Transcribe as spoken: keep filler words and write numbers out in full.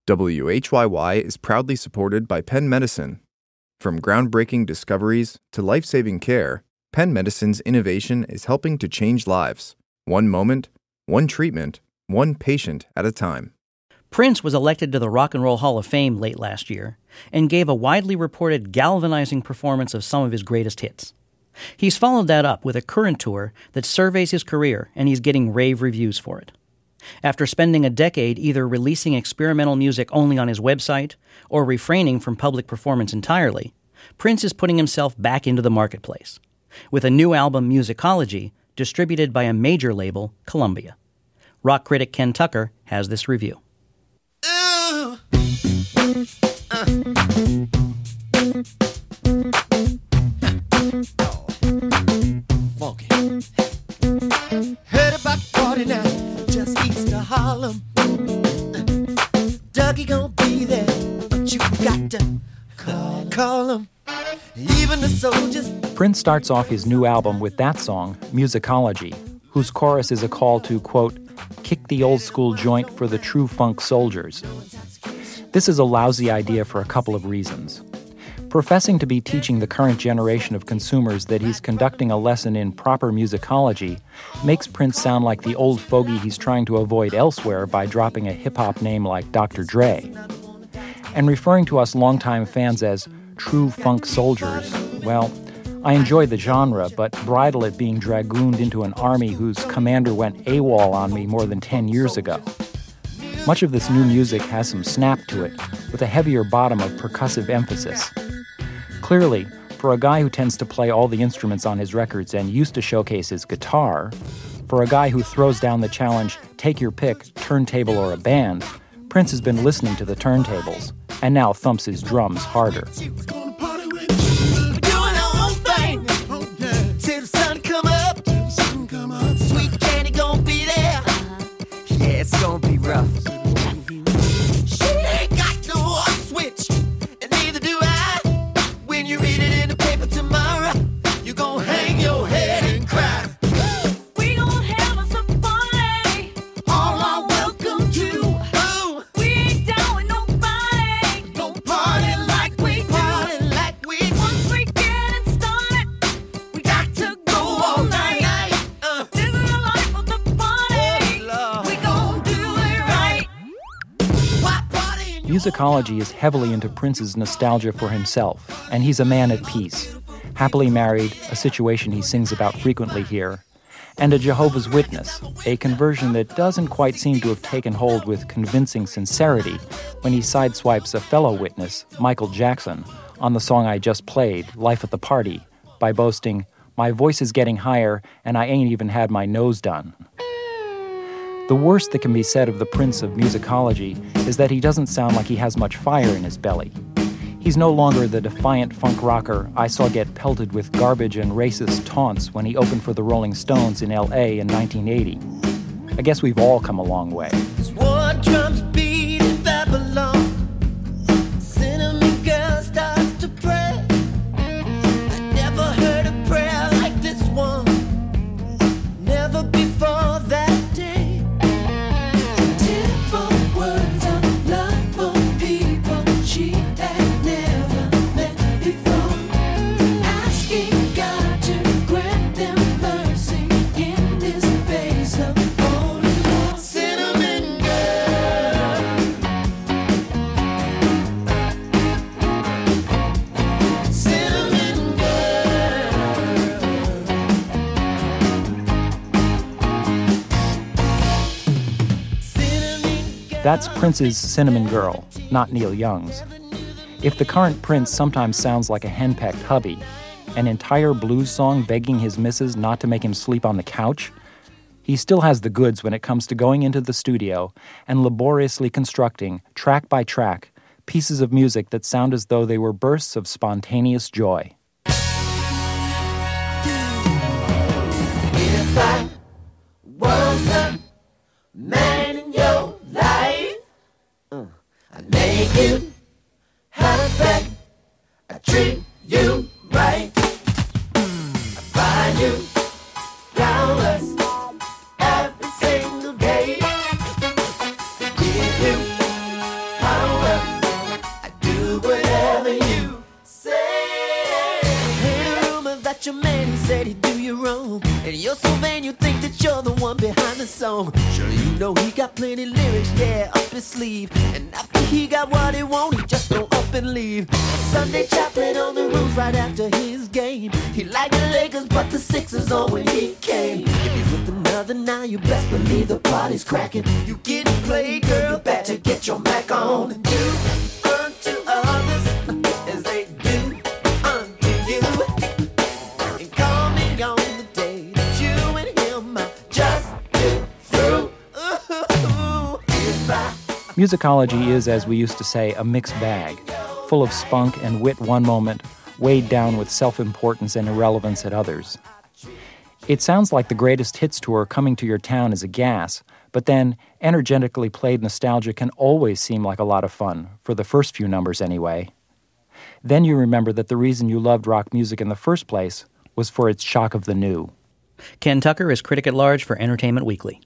W H Y Y is proudly supported by Penn Medicine. From groundbreaking discoveries to life-saving care, Penn Medicine's innovation is helping to change lives, one moment, one treatment, one patient at a time. Prince was elected to the Rock and Roll Hall of Fame late last year and gave a widely reported galvanizing performance of some of his greatest hits. He's followed that up with a current tour that surveys his career, and he's getting rave reviews for it. After spending a decade either releasing experimental music only on his website or refraining from public performance entirely, Prince is putting himself back into the marketplace, with a new album, Musicology, distributed by a major label, Columbia. Rock critic Ken Tucker has this review. Ooh. Uh. Funky. Heard about the party now, just east of Harlem. Dougie gonna be there, but you got to call, call him. Even the soldiers. Prince starts off his new album with that song, Musicology, whose chorus is a call to, quote, kick the old school joint for the true funk soldiers. This is a lousy idea for a couple of reasons. Professing to be teaching the current generation of consumers that he's conducting a lesson in proper musicology makes Prince sound like the old fogey he's trying to avoid elsewhere by dropping a hip-hop name like Doctor Dre. And referring to us longtime fans as true funk soldiers, well, I enjoy the genre, but bridle at being dragooned into an army whose commander went AWOL on me more than ten years ago. Much of this new music has some snap to it, with a heavier bottom of percussive emphasis. Clearly, for a guy who tends to play all the instruments on his records and used to showcase his guitar, for a guy who throws down the challenge, take your pick, turntable or a band, Prince has been listening to the turntables, and now thumps his drums harder. It's gonna be rough. She ain't got no off switch, and neither do I. When you read it in the paper tomorrow, you gonna hang your head and cry. We gon' have us a party, all are welcome to. Ooh. We ain't down with nobody, don't party like we party like we. Once we get it started, we got to go all night. Uh. This is the life of the party. Oh, we gon' do it right. Musicology is heavily into Prince's nostalgia for himself, and he's a man at peace, happily married, a situation he sings about frequently here, and a Jehovah's Witness, a conversion that doesn't quite seem to have taken hold with convincing sincerity when he sideswipes a fellow witness, Michael Jackson, on the song I just played, Life at the Party, by boasting, "My voice is getting higher, and I ain't even had my nose done." The worst that can be said of the Prince of Musicology is that he doesn't sound like he has much fire in his belly. He's no longer the defiant funk rocker I saw get pelted with garbage and racist taunts when he opened for the Rolling Stones in L A in nineteen eighty. I guess we've all come a long way. War drums beat in Babylon. Cinnamon girl starts to pray. I never heard a prayer like this one. Never before that day. Tearful words of love for people she had never met before. Asking God to grant them mercy in this face of holy war. Cinnamon girl. Cinnamon girl. That's Prince's Cinnamon Girl, not Neil Young's. If the current Prince sometimes sounds like a henpecked hubby, an entire blues song begging his missus not to make him sleep on the couch, he still has the goods when it comes to going into the studio and laboriously constructing, track by track, pieces of music that sound as though they were bursts of spontaneous joy. If I was a man in your life, uh, I'd make you happy, I'd treat you right, I'd buy you flowers every single day, give you already do you wrong. And you're so vain you think that you're the one behind the song. Sure you know he got plenty lyrics, yeah, up his sleeve. And after he got what he wanted, he just go up and leave. Sunday chocolate on the roof right after his game. He liked the Lakers but the Sixers on when he came. If he's with another now, you best believe the party's cracking. You getting played, girl, you better get your Mac on. And do unto others as they do unto you. And call me on the day that you and him are just been through. Ooh, if I Musicology is, as we used to say, a mixed bag, full of spunk and wit one moment, weighed down with self-importance and irrelevance at others. It sounds like the greatest hits tour coming to your town is a gas, but then energetically played nostalgia can always seem like a lot of fun, for the first few numbers anyway. Then you remember that the reason you loved rock music in the first place was for its shock of the new. Ken Tucker is critic at large for Entertainment Weekly.